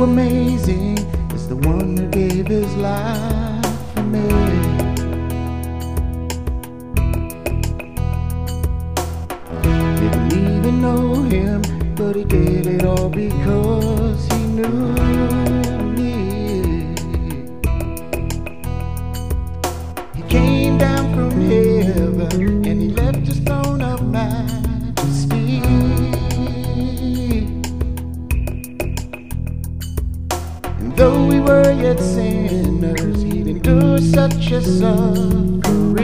amazing is the one who gave his life for me. Didn't even know him, but he did it all because he knew me. He came down from heaven and he left his throne of majesty. And though we were yet sinners, he'd endure such a suffering.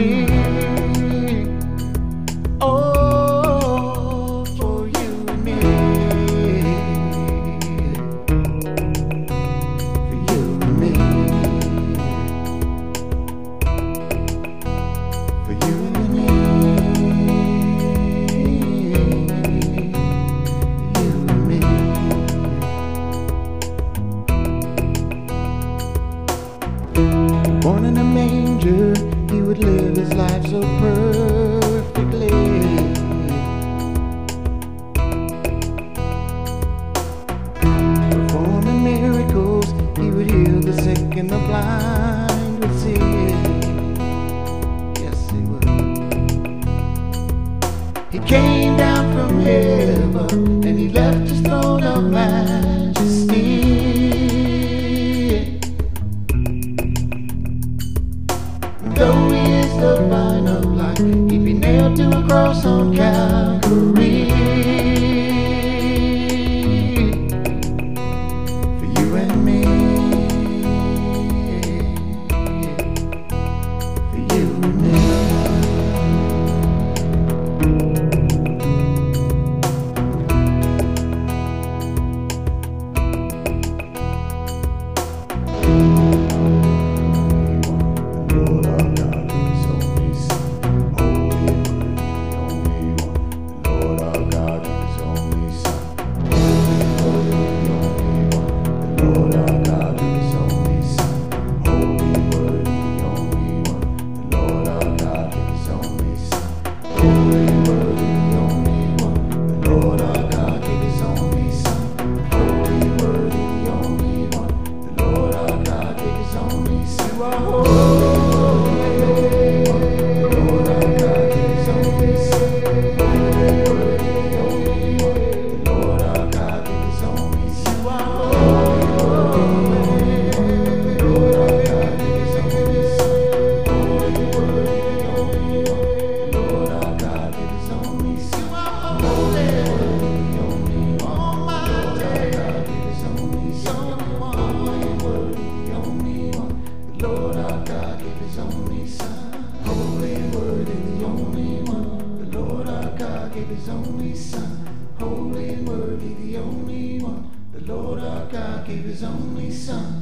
Oh, for you and me, for you and me, for you and me, for you and me. Born in a manger, he would live his life so perfectly. Performing miracles, he would heal the sick and the blind would see. Yes, he would. He came down from heaven and he left his throne of majesty. Though he is the vine of life, he'd be nailed to a cross on Calvary. For you and me, for you and me. His only Son, holy and worthy, the only one. The Lord our God gave his only Son.